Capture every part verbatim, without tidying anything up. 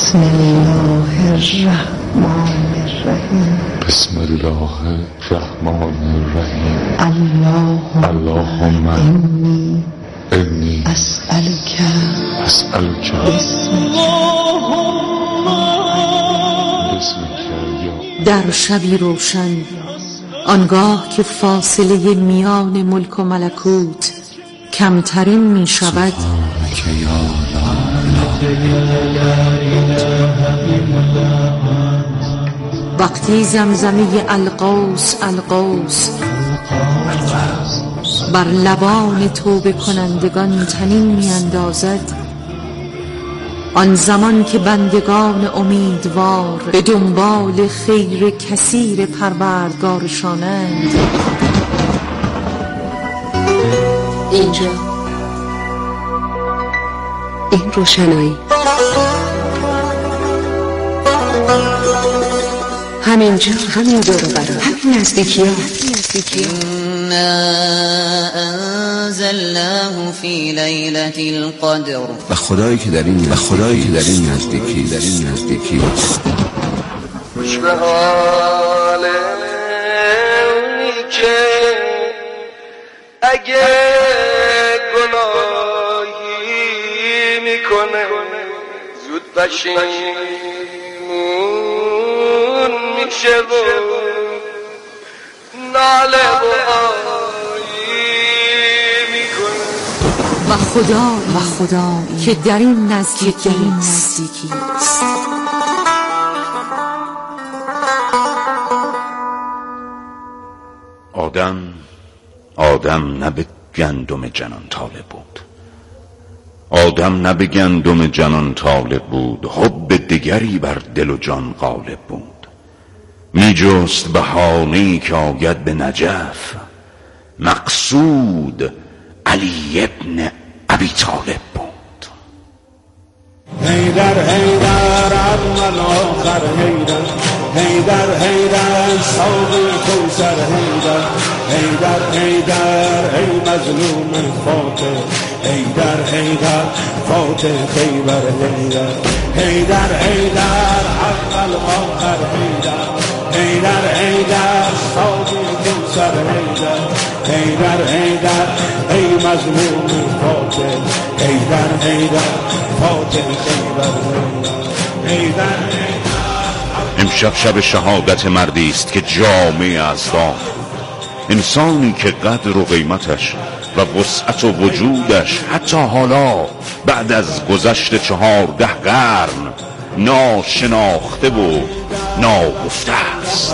بسم الله الرحمن الرحیم. بسم الله الرحمن الرحیم. اللهم اللهم انی انی اسألک اسألک بسمک بسمک یا در شبی روشن، آنگاه که فاصله میان ملک و ملکوت کمترین می شود، سبحانک یا وقتی زمزمه القوس القوس بر لبان توبه کنندگان طنین می اندازد، آن زمان که بندگان امیدوار به دنبال خیر کثیر پروردگارشانند، اینجا این روشنایی، همینجا، همین دور و برا، همین نزدیکی ها. إنا أنزلناه في ليلة القدر. و خدایی که در این و خدایی که در این نزدیکی در این نزدیکی خوش به حال اونی که اگه گناهی میکنه زود پشیمون میشه و ناله و آیی میکنه. و خدا و خدا که در این نزدیکی نزدیکی است. آدم آدم نه به گندم جنان طالب بود، آدم نه به گندم جنان طالب بود، حب دگری بر دل و جان غالب بود. می جست بهانه‌ای که آید به نجف، مقصود علی ابن ابی طالب بود. حیدر حیدر اول آخر حیدر، حیدر حیدر ساقی کوثر حیدر، حیدر حیدر ای مظلوم فاتح، حیدر حیدر فاتح خیبر حیدر، حیدر حیدر اول آخر حیدر، حیدر حیدر ساقی کوثر حیدر، حیدر حیدر ای مظلوم فاتح، حیدر حیدر فاتح خیبر حیدر، حیدر. امشب شب شهادت مردی است که جامعه از دام، انسانی که قدر و قیمتش و وسعت و وجودش حتی حالا بعد از گذشت چهارده قرن ناشناخته و ناگفته است.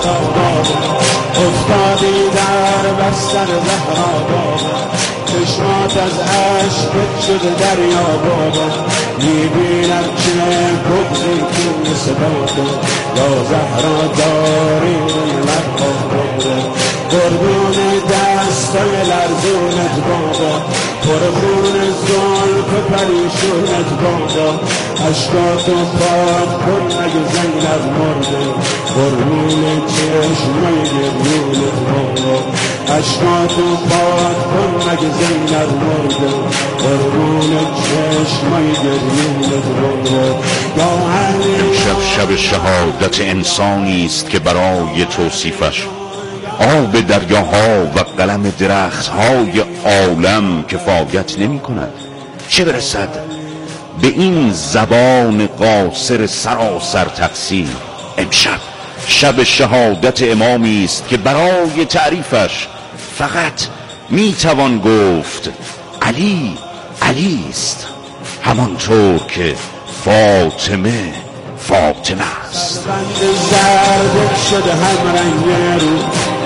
افتادی در بستر زهرا بابا، چشمات از عشق شده دریا بابا، میبینم که بگذی که نسباته یا زهرا داری لبها بابا، قربون دستای لرزونت بابا، پرخون زلف پریشونت بابا، عشقاتو پاک کن مگه زینب مرده، قربون چشمای گریونت بابا، عشقاتو پاک کن مگه زینب مرده، قربون چشمای گریونت بابا. امشب شب شهادت انسانی است که برای توصیفش آب دریاها و قلم درختهای عالم کفایت نمی کند، چه برسد به این زبان قاصر سراسر تقصیر. امشب شب شهادت امامی است که برای تعریفش فقط می توان گفت علی علی است، همانطور که فاطمه فاطمه است. بند زرد شده هم رنگ رو،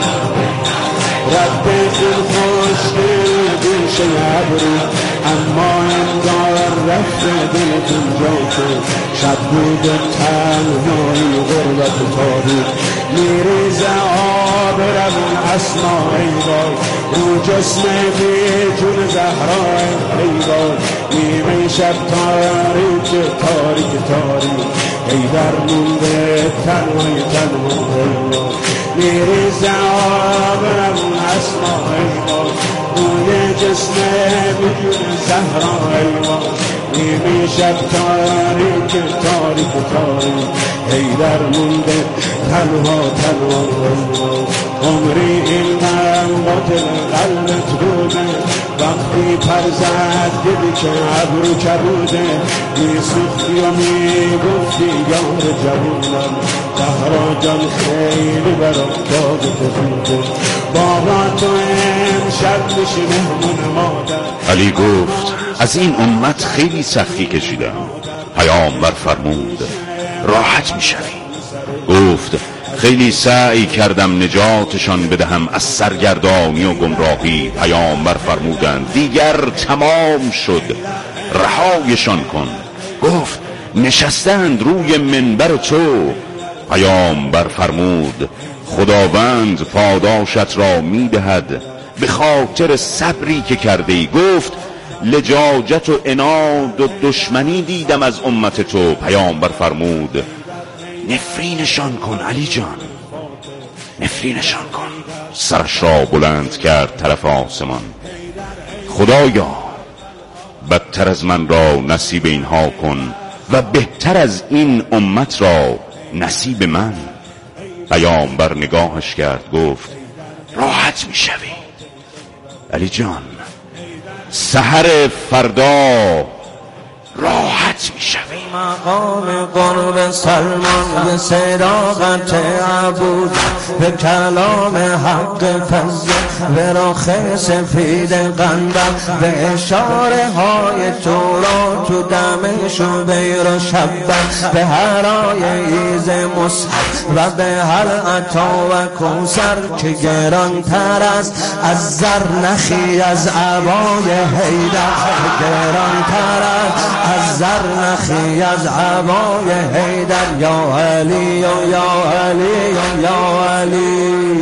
رد دل خوشگل گوشه ابرو، اما انگار رفته دلتون جاته، شب بود تنهایی غربت تاری، میریزه آب روون اسما ای وای، رو جسم بی جون زهرا ای وای، نیمه شب تاریک تاریک تاریک، ای در مونده تنهای تنها ای وای، میریزه آب روون اسما ای وای، روی جسم بی جون زهرا ای وای، نیمی شب تاریک تاریک تاریک حیدر مونده تنها تنها عمری این من قاتل قلبت بوده وقتی پر زد دیدی که ابرو کبوده میسوختی و میگفتی یار جوونم زهرا جان خیلی برام داده بوده بابا تو امشب میشی مهمون مادر. علی گفت از این امت خیلی سختی کشیدم. پیامبر فرمود راحت میشوی. گفت خیلی سعی کردم نجاتشان بدهم از سرگردانی و گمراهی. پیامبر فرمودند دیگر تمام شد، رهایشان کن. گفت نشستند روی منبر تو. پیامبر فرمود خداوند پاداشت را میدهد به خاطر صبری که کرده ای. گفت لجاجت و عناد و دشمنی دیدم از امت تو. پیامبر فرمود نفرینشان کن علی جان، نفرینشان کن. سرش را بلند کرد طرف آسمان. خدایا بدتر از من را نصیب اینها کن و بهتر از این امت را نصیب من. پیامبر نگاهش کرد گفت راحت میشوی علی جان، سحر فردا راحت میشوی. مقام قرب سلمان به صداقت عبود به کلام حق فضل به رخ سفید قنبر به اشاره های تورا تو دم شبیر و شبر به هرای ایز مصحف و به هر عطا و کوسر که گران تر است از زر نخی از عبای حیدر گران تر است از زر نخی از عبای حیدر. یا علی و یا علی و یا علی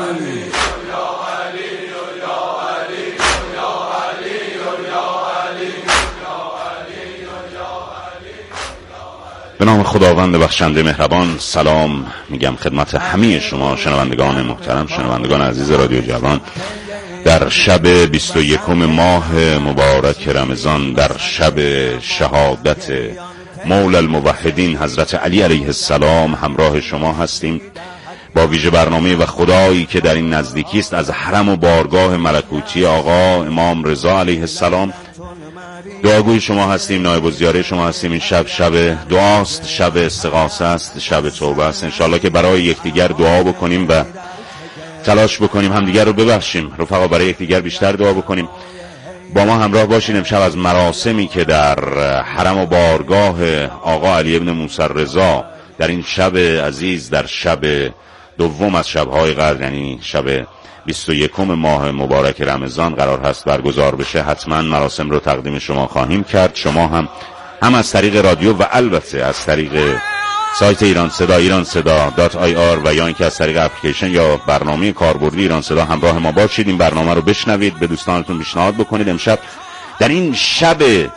به نام خداوند بخشنده مهربان. سلام میگم خدمت همه شما شنوندگان محترم، شنوندگان عزیز رادیو جوان، در شب بیست و یکم ماه مبارک رمضان، در شب شهادت مولا الموحدین حضرت علی علیه السلام همراه شما هستیم با ویژه برنامه و خدایی که در این نزدیکی است از حرم و بارگاه ملکوتی آقا امام رضا علیه السلام. دعاگوی شما هستیم، نایب الزیاره شما هستیم. این شب شب دعاست، شب استغاثه است، شب توبه است. انشالله که برای یکدیگر دعا بکنیم و تلاش بکنیم همدیگر رو ببخشیم. رفقا برای یکدیگر بیشتر دعا بکنیم. با ما همراه باشین امشب از مراسمی که در حرم و بارگاه آقا علی ابن موسی رضا در این شب عزیز، در شب دوم از شب‌های قدر، یعنی شب بیست و یکم ماه مبارک رمضان قرار هست برگزار بشه. حتما مراسم رو تقدیم شما خواهیم کرد. شما هم هم از طریق رادیو و البته از طریق سایت ایران صدا ایران صدا دات آی آر و یا اینکه از طریق اپلیکیشن یا برنامه کاربردی ایران صدا همراه ما باشید. این برنامه رو بشنوید، به دوستانتون پیشنهاد بکنید. امشب در این شب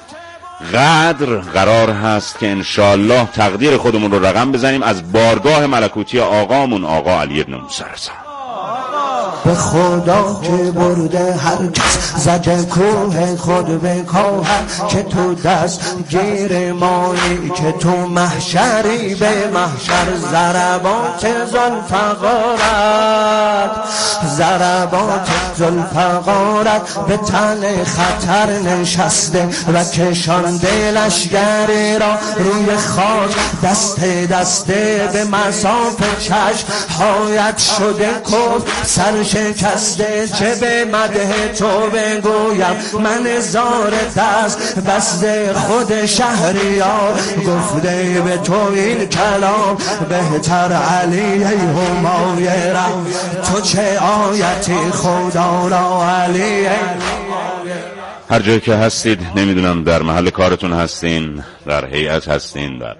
قدر قرار هست که انشالله تقدیر خودمون رو رقم بزنیم از بارگاه ملکوتی آقامون آقا علی ابن موسی رضا. به خدا که برده هر کس زده کوه خود به کاهر که تو دست گیر مایی که تو محشری به محشر. ضربات ذوالفقارت ضربات ذوالفقارت به تن خطر نشسته و کشانده لشگری را روی خاک دست دسته به مسافه چشم هایت شده کف سر شکسته. چه به مدح تو بگویم من زار دست بسته خود شهریار گفته به تو این کلام بهتر علی همایرم تو چه آیتی خدا را علی. هر جایی که هستید، نمیدونم در محل کارتون هستین، در هیئت هستین، در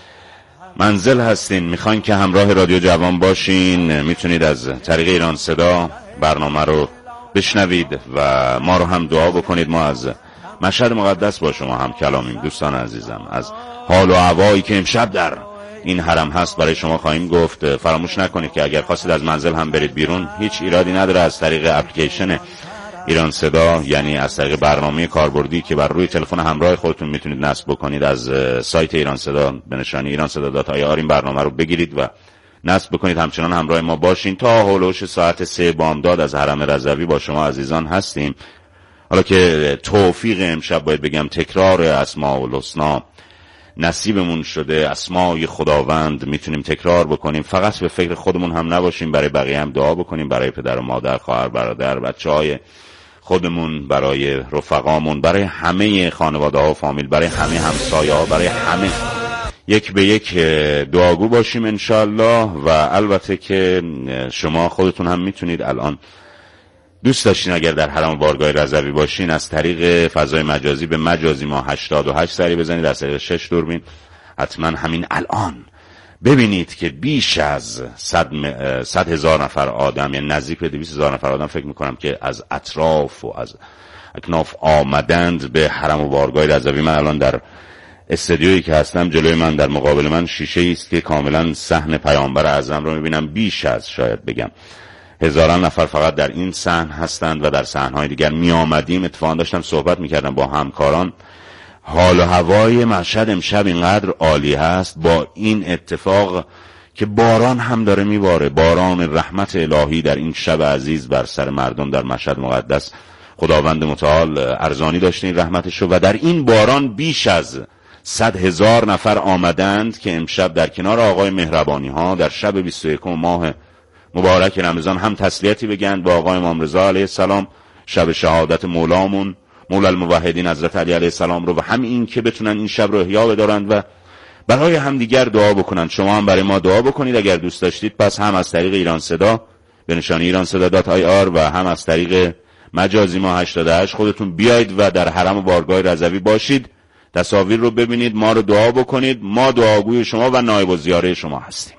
منزل هستین، میخواین که همراه رادیو جوان باشین، میتونید از طریق ایران صدا برنامه رو بشنوید و ما رو هم دعا بکنید. ما از مشهد مقدس با شما هم کلامیم دوستان عزیزم. از حال و هوایی که امشب در این حرم هست برای شما خواهیم گفت. فراموش نکنید که اگر خواستید از منزل هم برید بیرون هیچ ایرادی نداره، از طریق اپلیکیشن ایران صدا، یعنی از طریق برنامه کاربردی که بر روی تلفن همراه خودتون میتونید نصب بکنید از سایت ایران صدا به نشانی ایران صدا دات آی آر این برنامه رو بگیرید و نصب بکنید. همچنان همراه ما باشین تا هولوش ساعت سه بامداد از حرم رضوی با شما عزیزان هستیم. حالا که توفیق امشب باید بگم تکرار اسماء الحسنا نصیبمون شده، اسمای خداوند میتونیم تکرار بکنیم، فقط به فکر خودمون هم نباشیم، برای بقیه هم دعا بکنیم، برای پدر و مادر، خواهر برادر، بچهای خودمون، برای رفقامون، برای همه خانواده ها و فامیل، برای همه همسایه ها، برای همه یک به یک دعاگو باشیم انشالله. و البته که شما خودتون هم میتونید الان دوست داشتین اگر در حرم بارگاه رضوی باشین از طریق فضای مجازی به مجازی ما هشتاد و هشت سری بزنید از طریق شش دوربین. حتما همین الان ببینید که بیش از صد, م... صد هزار نفر آدم، یعنی نزدیک به دویست هزار نفر آدم فکر میکنم که از اطراف و از اکناف آمدند به حرم و بارگاه رضوی. من الان در استودیویی که هستم جلوی من در مقابل من شیشه است که کاملا صحن پیامبر اعظم رو میبینم. بیش از شاید بگم هزاران نفر فقط در این صحن هستند و در صحن‌های دیگر می آمدیم. اتفاقا داشتم صحبت میکردم با همکاران، حال و هوای مشهد امشب اینقدر عالی هست با این اتفاق که باران هم داره میباره، باران رحمت الهی در این شب عزیز بر سر مردم در مشهد مقدس. خداوند متعال ارزانی داشته این رحمتشو و در این باران بیش از صد هزار نفر آمدند که امشب در کنار آقای مهربانی ها در شب بیست و یکم ماه مبارک رمضان هم تسلیتی بگن با آقای امام رضا علیه السلام، شب شهادت مولامون مولا الموحدین حضرت علی علیه السلام رو، و هم این که بتونن این شب رو احیا بدارند و برای هم دیگر دعا بکنن. شما هم برای ما دعا بکنید اگر دوست داشتید. پس هم از طریق ایران صدا به نشانی ایران صدا دات آی آر و هم از طریق مجازی ما هشتاد و هشت خودتون بیاید و در حرم و بارگاه رضوی باشید، تصاویر رو ببینید، ما رو دعا بکنید. ما دعاگوی شما و نایب الزیاره شما هستیم.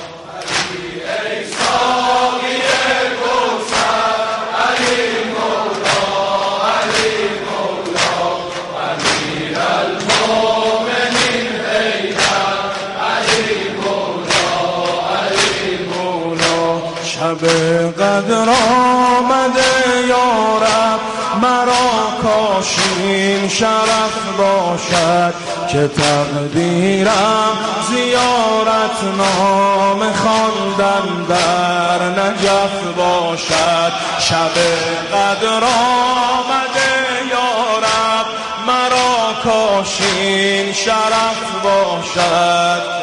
شب قدر آمده یارب، مرا کاشین شرف باشد که تقدیرم زیارت نام خواندن در نجف باشد. شب قدر آمده یارب، مرا کاشین شرف باشد.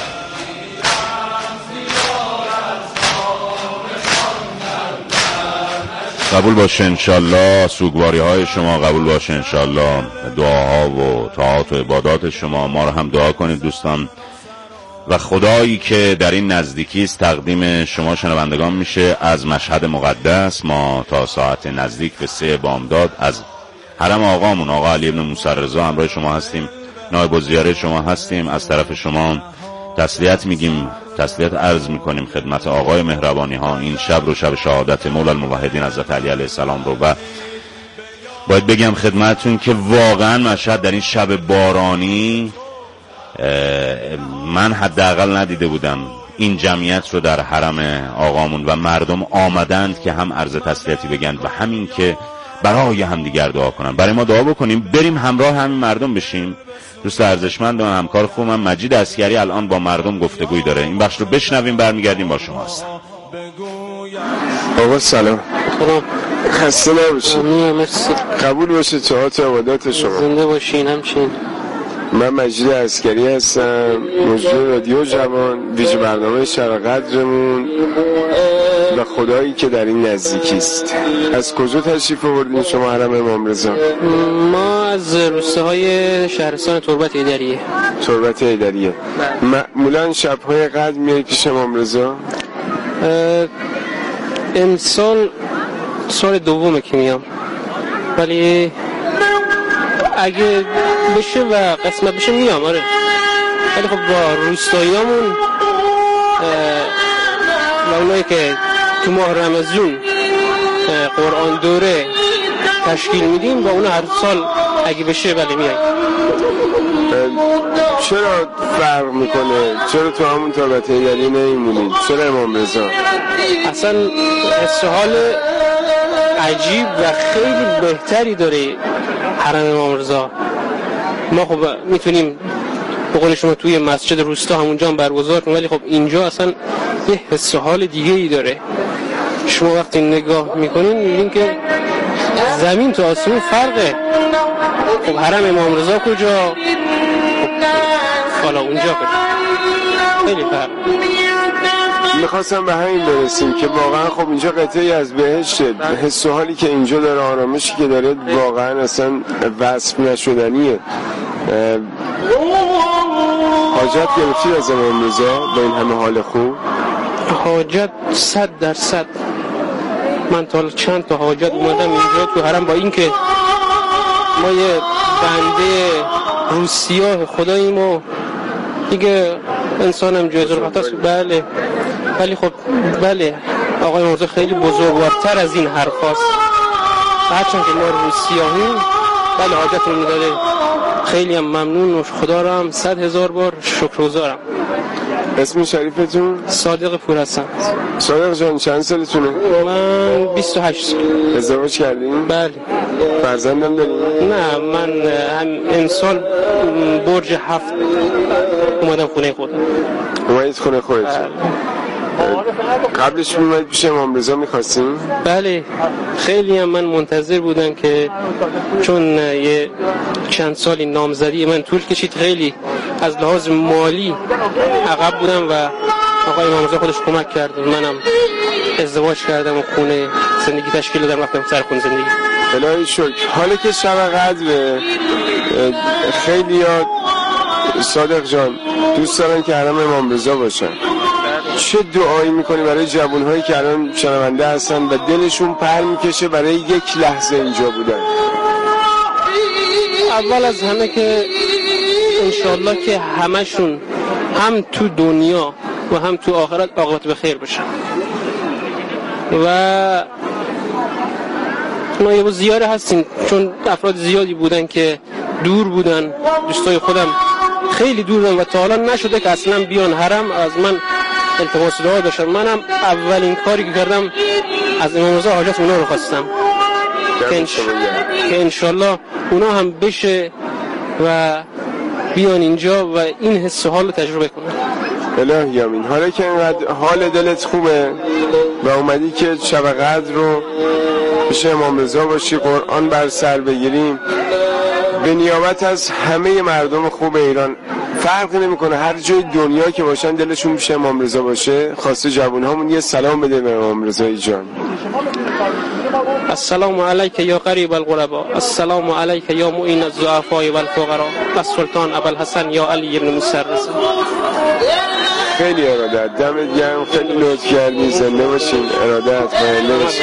قبول باشه انشالله سوگواری های شما، قبول باشه انشالله دعاها و طاعات و عبادات شما. ما رو هم دعا کنید دوستان. و خدایی که در این نزدیکی است تقدیم شما شنوندگان میشه از مشهد مقدس. ما تا ساعت نزدیک به سه بامداد از حرم آقامون آقا علی ابن موسی رضا همراه شما هستیم، نایب الزیاره شما هستیم. از طرف شما تسلیت میگیم، تسلیت عرض میکنیم خدمت آقای مهربانی ها این شب رو، شب شهادت مولا الموحدین حضرت علی علیه السلام رو. و باید بگم خدمتتون که واقعا مشهد در این شب بارانی من حداقل ندیده بودم این جمعیت رو در حرم آقامون و مردم آمدند که هم عرض تسلیتی بگن و همین که برای هم دیگر دعا کنن. برای ما دعا بکنیم، بریم همراه همین مردم بشیم. دوست ارزشمند و همکار خوبم مجید عسکری الان با مردم گفتگوی داره. این بخش رو بشنویم، برمیگردیم با شما هستم. آقا سلام. سلام. خسته نباشید. ممنونم. مرسی. قبول باشه طاعات و عبادات شما. زنده باشین. همچنین. من مجید عسکری هستم، موضوع رادیو جوان، ویژه برنامه شب قدرمون و خدایی که در این نزدیکی است. از کجا تشریف آوردین شما حرم امام رضا؟ ما از روستاهای شهرستان تربت ایدریه. تربت ایدریه. معمولا شب‌های قدر میای پیش امام رضا؟ امسال سال دومه که میام، ولی اگه بشه و قسمت بشه میام. آره، ولی خب با روستاییامون و اونایی که تو ماه رمضان قرآن دوره تشکیل میدیم با اونا هر سال اگه بشه بله میایم. چرا فرق میکنه؟ چرا تو همون تربت ایدری نمیمونید؟ چرا امام رضا؟ اصلا استحال عجیب و خیلی بهتری داره حرم امام رضا. ما خب میتونیم به قول شما توی مسجد روستا همونجا هم برگزار کنیم، ولی خب اینجا اصلا یه حس و حال دیگه ای داره. شما وقتی نگاه میکنین میبینین که زمین تو آسمون فرقه. خب حرم امام رضا کجا؟ خب حالا اونجا کجا؟ خیلی فرق. میخواستم به همین برسیم که واقعا خب اینجا قطعی از بهشته. حس و حالی که اینجا داره، آرامشی که داره واقعا اصلا وصف نشدنیه. حاجت گرفتی از امام رضا با این همه حال خوب؟ حاجت صد درصد. من تا چند تا حاجت اومدم اینجا تو حرم، با این که ما یه بنده روسیاه خداییم و دیگه انسانم جایز الخطا است، بله، ولی خب بله آقای مرزا خیلی بزرگوارتر از این حرف هاست. هرچند که ما روسیاهیم بله حاجتون داره. خیلی هم ممنون و خدا را هم صد هزار بار شکرگزارم. اسم شریفتون؟ صادق پورحسن. صادق جان چند سالتونه؟ من بیست و هشت سال. ازدواج کردین؟ بله. فرزندم دارین؟ نه من هم امسال برج هفت اومدم خونه خودم. اومدید خونه خودتون؟ قبلش میمونید پیش امام رضا میخواستیم؟ بله خیلی هم من منتظر بودم که چون یه چند سالی نامزدی من طول کشید، خیلی از لحاظ مالی عقب بودم و آقای امام رضا خودش کمک کرد. منم ازدواج کردم و خونه زندگی تشکیل دادم، رفتم سر خونه زندگی. الهی شکر. حالا که شب قدره خیلی یاد صادق جان دوست دارن که حرم امام رضا باشن، چه دعایی میکنی برای جوانهایی که الان شنونده هستن و دلشون پر میکشه برای یک لحظه اینجا بودن؟ اول از همه که انشالله که همشون هم تو دنیا و هم تو آخرت عاقبت به خیر بشن. و ما یه با زیاره هستیم چون افراد زیادی بودن که دور بودن، دوستای خودم خیلی دور بودن و تا حالا نشده که اصلا بیان حرم. از من التماس دعا داشتن. منم اولین کاری که کردم از امام رضا حاجت اونا رو خواستم که, انش... که انشالله اونا هم بشه و بیان اینجا و این حس و حال رو تجربه کنن. الهی آمین. حالا که اینقدر حال دلت خوبه و اومدی که شب قدر رو پیش امام رضا باشی، قرآن بر سر بگیریم، به نیابت از همه مردم خوب ایران، فرقی نمیکنه هر جای دنیا که باشن دلشون پیش امام رضا باشه، خواسته جوانهامون یه سلام بده به امام رضا جان. السلام علیک یا قریب الغربا، السلام علیک یا معین الضعفاء والفقراء، السلطان ابوالحسن یا علی بن موسی رضا. خیلی ارادت، دمت گرم، خیلی لطف کردی، زنده باشین، ارادت پاینده باشین.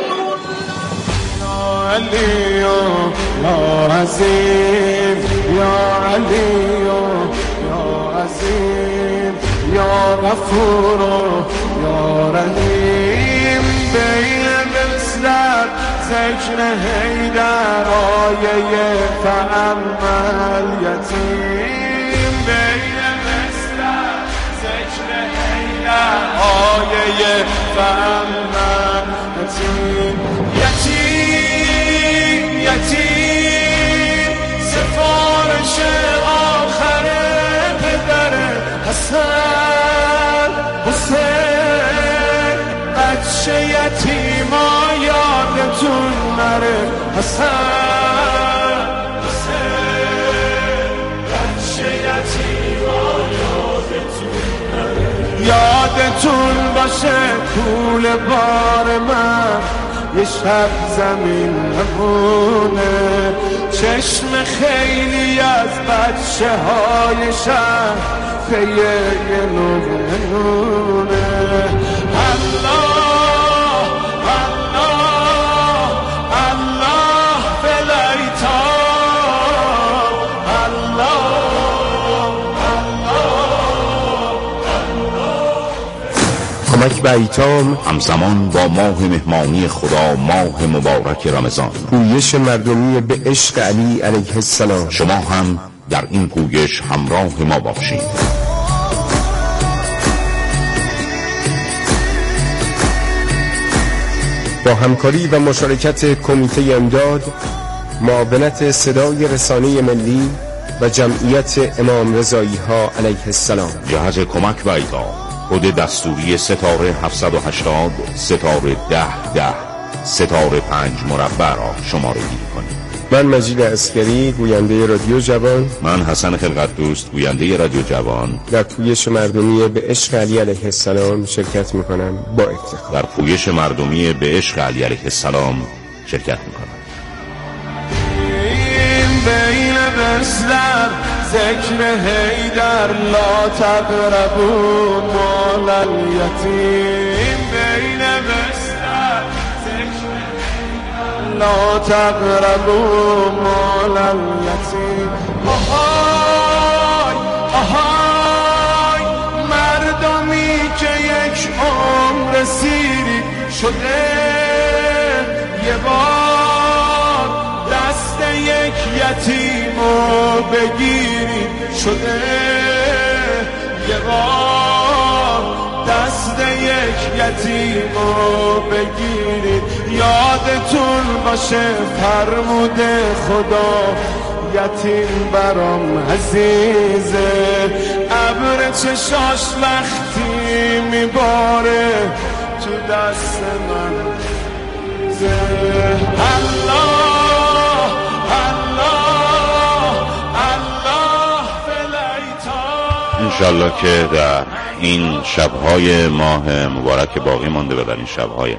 یا علی یا عظیم، یا علی یا عظیم، یا غفور یا رحیم، بین بسلت ذکر حیدر آیه فاما الیتیم، بین بسلت ذکر حیدر آیه فاما الیتیم، یتیم یتیم سفارش آخر پدر حسن حسین، بچه یتیما یادتون نره حسن حسین، بچه یتیما یادتون نره، یادتون باشه طول بار من یه شب زمین نمونه، چشم خیلی از بچه های شهر پیه یه نونه نونه. الله الله الله فلیتا، الله الله. کمک به ایتام همزمان با ماه مهمانی خدا، ماه مبارک رمضان، پویش مردمی به عشق علی علیه السلام. شما هم در این پویش همراه ما باشید. با همکاری و مشارکت کمیته امداد، معاونت صدای رسانه ملی و جمعیت امام رضایی ها علیه السلام جهت کمک و ایدا کد دستوری ستاره هفتصد و هشتاد ستاره ده ده ستاره پنج مربع را شماره گیری کنید. من مجید عسکری، گوینده رادیو جوان. من حسن خلقت دوست، گوینده رادیو جوان. در پویش مردمی به عشق علی علیه السلام شرکت میکنم با افتخار. در پویش مردمی به عشق علی علیه السلام شرکت میکنم. بین بسلر ذکر حیدر لا تقربون مال الیتیم. بین بسلر ذکر حیدر لا تقربون مال الیتیم. آهای آهای مردمی که یک عمر سیری شده یه بار دست یک یتیمو بگیرید شده یه بار دست یک یتیمو بگیرید. یادتون باشه فرموده خدا یتیم برام عزیزه. ابر چشاش وقتی میباره تو دست من الله انشالله که در این شبهای ماه مبارک باقی مانده و در این شبهای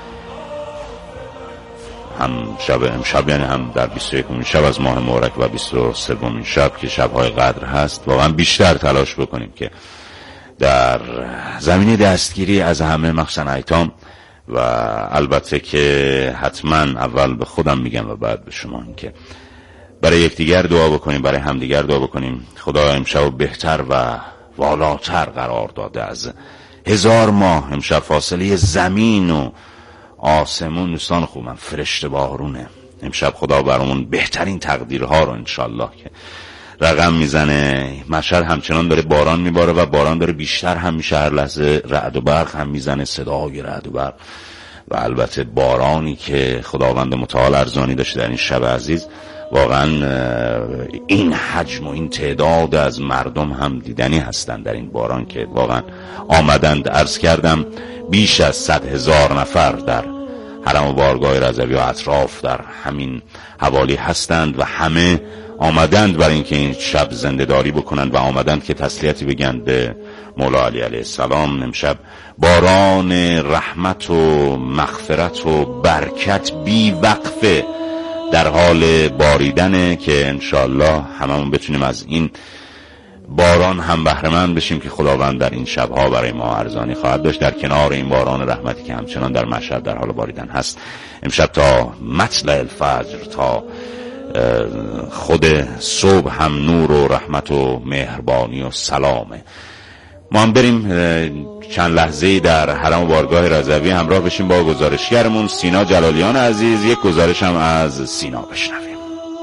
هم شب امشب یعنی هم در بیست و یکمین شب از ماه مبارک و بیست و سومین شب که شبهای قدر هست واقعا بیشتر تلاش بکنیم که در زمینه دستگیری از همه مخصوصا ایتام و البته که حتما اول به خودم میگم و بعد به شما این که برای یکدیگر دعا بکنیم، برای همدیگر دعا بکنیم. خدا امشب بهتر و والاتر قرار داده از هزار ماه. امشب فاصله زمین و آسمون دوستان خوبم فرشته بارونه. امشب خدا برامون بهترین تقدیرها رو انشالله که رقم میزنه. مشهد همچنان داره باران میباره و باران داره بیشتر هم میشه، هر لحظه رعد و برق هم میزنه، صدای رعد و برق و البته بارانی که خداوند متعال ارزانی داشته در این شب عزیز. واقعا این حجم و این تعداد از مردم هم دیدنی هستند در این باران که واقعا آمدند. عرض کردم بیش از صد هزار نفر در حرم و بارگاه رضوی و اطراف در همین حوالی هستند و همه آمدند برای اینکه این شب زنده‌داری بکنند و آمدند که تسلیتی بگن به مولا علی علیه السلام. امشب باران رحمت و مغفرت و برکت بی وقفه در حال باریدنه که انشالله هممون بتونیم از این باران هم بهره‌مند بشیم که خداوند در این شبها برای ما ارزانی خواهد داشت، در کنار این باران رحمتی که همچنان در مشهد در حال باریدن هست. امشب تا مطلع الفجر، تا خود صبح هم نور و رحمت و مهربانی و سلامه. ما هم بریم چند لحظه‌ای در حرم و بارگاه رضوی همراه بشیم با گزارشگرمون سینا جلالیان عزیز. یک گزارش هم از سینا بشنویم.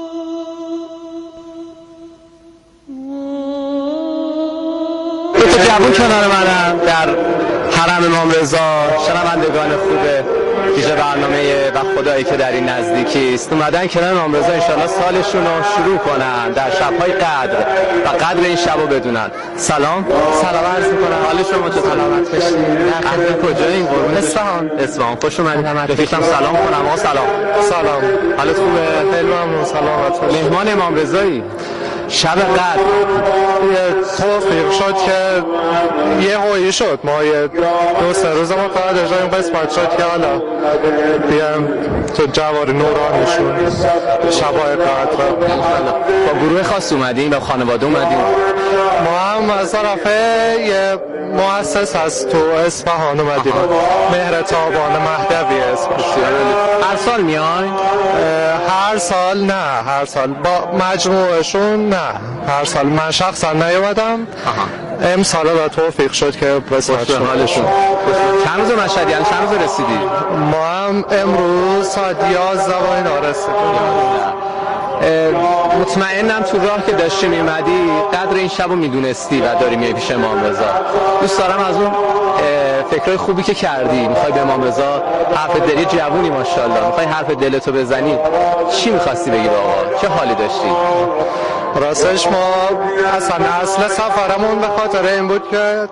جوون کنار منم در حرم امام رضا، شنوندگان خوبه ویژه برنامه و خدایی که در این نزدیکی است اومدن کنار امام رضا انشالله سالشون رو شروع کنن در شب‌های قدر و قدر این شب رو بدونن. سلام سلام عرض می‌کنم. حال شما چطور؟ سلامت باشید. اهل کجایین؟ قربون اصفهان. اصفهان خوش اومدید. رفیقم سلام کنم. آقا سلام. سلام. حالت خوبه؟ خیلی ممنون. سلامت باشید. مهمان امام رضایی. شب قدر توفیق شد که یه هویی شد، ما یه دو سه روز ما فقط اجرا این قسمت شد که حالا بیایم تو جوار نورانیشون شبای قدر. با گروه خاص اومدیم، با خانواده اومدیم. ما هم از طرف یه مؤسس از تو اصفهان اومدیم، مهر تابان مهدوی اسمش. هر سال میاین؟ هر سال نه، هر سال با مجموعشون نه، هر سال من شخصا نیومدم. امسال با توفیق شد که قسمت شد. حالشون چند روز مشهد، یعنی چند روز رسیدی؟ ما هم امروز ساعت یازده و اینا رسیدیم. مطمئنم تو راه که داشتی میومدی قدر این شب رو میدونستی و داری میای پیش امام رضا. دوست دارم از اون فکرای خوبی که کردی میخوای به امام رضا حرف دلی جوونی ماشاءالله میخوای حرف دلتو بزنی، چی میخواستی بگی به آقا؟ چه حالی داشتی؟ راستش ما اصلا اصل سفرمون به خاطر این بود که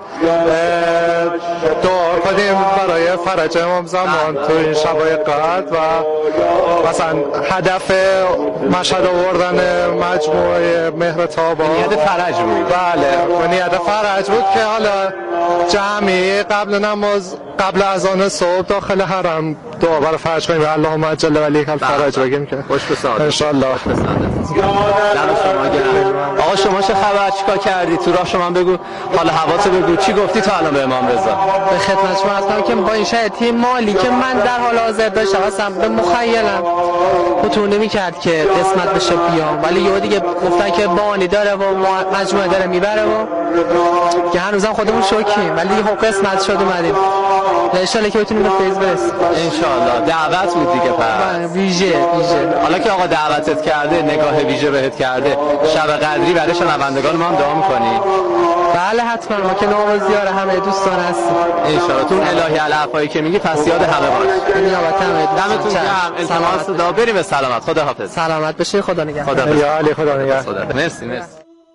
دعا کنیم برای فرج امام زمان تو این شبای قدر و مثلا هدف مشهد آوردن مجموعه مهر تابا نیت فرج بود. بله نیت فرج بود که حالا جمعی قبل نماز قبل اذان صبح داخل حرم دعا برای فرج کنیم اللهم عجل ولیک الفرج بگیم که خوش به سعادت ان شاء الله. آقا شما چه خبر؟ چیکار کردی تو راه؟ شما بگو حالا هواتو بگو، چی گفتی تا الان به امام رضا؟ به خدمت شما هستم که با این شرایطی مالی که من در حال حاضر داشتم اصلا به مخیلم خطور نمی‌کرد که قسمت بشه بیام، ولی یه دیگه گفتن که بانی داره و مجموعه داره میبره و که هنوزم خودمون شوکیم، ولی دیگه قسمت شد اومدیم ان شاء الله که بتونیم به فیض برسیم ان شاء الله. دعوت بود دیگه پس ویژه ویژه. حالا که آقا دعوتت کرده، نگاه ویژه بهت کرده، شب قدری برای شنوندگان ما هم دعا می‌کنی؟ بله حتما، ما که نام زیاره همه دوستان هستیم ان شاء الله. تو الهی الافایی که میگی پس یاد همه باش. نیابت همه دمتون گرم. التماس دعا بریم به سلامت. خدا حافظ. سلامت بشین. خدا نگهدار. خدا یا علی. خدا نگهدار. مرسی مرسی.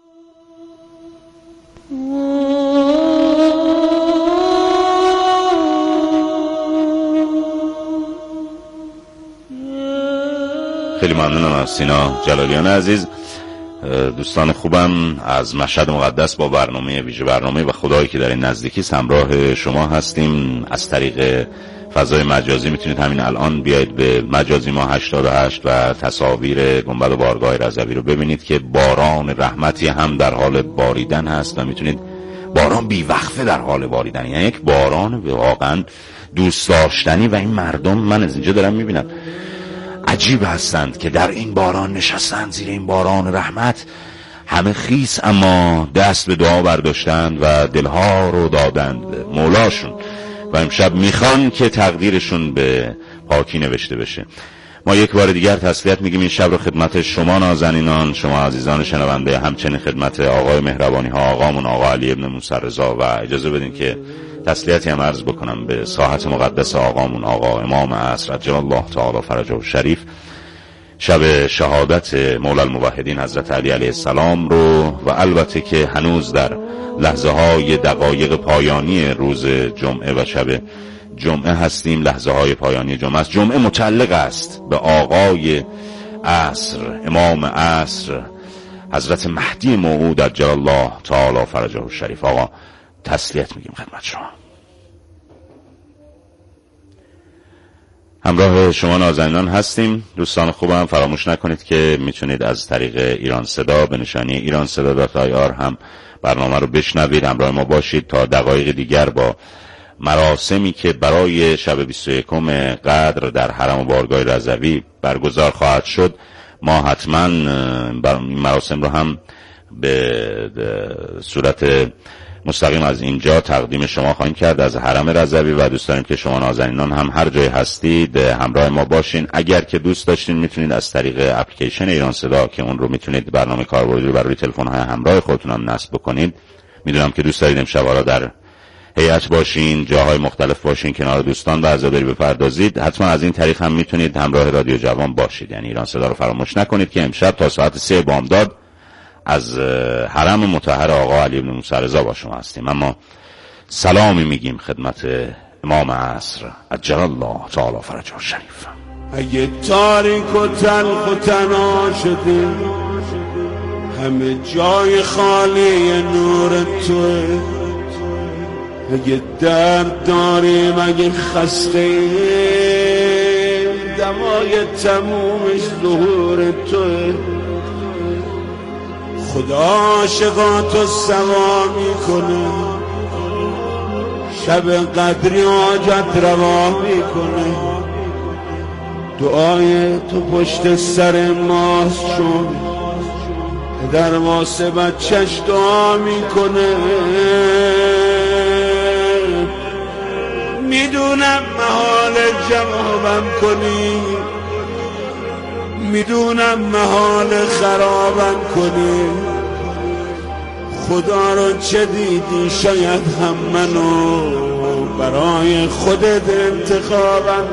خیلی ممنونم از سینا جلالیان عزیز. دوستان خوبم از مشهد مقدس با برنامه ویژه برنامه و خدایی که در این نزدیکی همراه شما هستیم. از طریق فضای مجازی میتونید همین الان بیاید به مجازی ما هشتاد و هشت و تصاویر گنبد و بارگاه رضوی رو ببینید که باران رحمتی هم در حال باریدن هست و میتونید باران بیوقفه در حال باریدن، یعنی یک باران واقعا دوست داشتنی و این مردم من از اینجا دارم میبینم عجیب هستند که در این باران نشستند، زیر این باران رحمت همه خیس اما دست به دعا برداشتند و دلها رو دادند مولاشون و امشب میخوان که تقدیرشون به پاکی نوشته بشه. ما یک بار دیگر تسلیت میگیم این شب رو خدمت شما نازنینان، شما عزیزان شنونده، همچنین خدمت آقای مهربانی ها، آقامون آقا علی ابن موسی رضا و اجازه بدین که تسلیتی هم عرض بکنم به ساحت مقدس آقامون آقا امام عصر عجل الله تعالی فرجه الشریف. شب شهادت مولا الموحدین حضرت علی علیه السلام رو و البته که هنوز در لحظه های دقایق پایانی روز جمعه و شب جمعه هستیم. لحظه های پایانی جمعه است. جمعه متعلق است به آقای عصر، امام عصر، حضرت مهدی موعود عجل الله تعالی فرجه الشریف. آقا تسلیت میگیم خدمت شما. همراه شما نازنینان هستیم. دوستان خوبم فراموش نکنید که میتونید از طریق ایران صدا به نشانی ایران صدا دات آی آر هم برنامه رو بشنوید. همراه ما باشید تا دقایق دیگر با مراسمی که برای شب بیست و یکم قدر در حرم و بارگاه رضوی برگزار خواهد شد. ما حتما این مراسم رو هم به صورت مستقیم از اینجا تقدیم شما خواهیم کرد از حرم رضوی و دوست داریم که شما نازنینان هم هر جای هستید همراه ما باشین. اگر که دوست داشتین میتونید از طریق اپلیکیشن ایران صدا که اون رو میتونید برنامه کاربردی رو برای تلفن های همراه خودتون هم نصب بکنید. میدونم که دوست دارید امشب ها در هیئت باشین، جاهای مختلف باشین، کنار دوستان و عزاداری بپردازید. حتما از این طریق هم میتونید همراه رادیو جوان باشید، یعنی ایران صدا رو فراموش نکنید که امشب تا ساعت سه بامداد از حرم مطهر آقا علی بن موسی رضا با شما هستیم. اما سلامی میگیم خدمت امام عصر عجل الله تعالی فرجه الشریف. اگه تاریک و تلخ و تنها شده همه جای خالی نور توه، اگه درد داریم اگه خسته دمای تمومش ظهور توه، خدا عاشقاتو سوا میکنه، شب قدری حاجت روا میکنه، دعای تو پشت سر ماست چون در واسه بچهش دعا میکنه. میدونم محال جوابم کنی، میدونم محال خرابم کنی، خدا رو چه دیدی شاید هم منو برای خودت انتخابم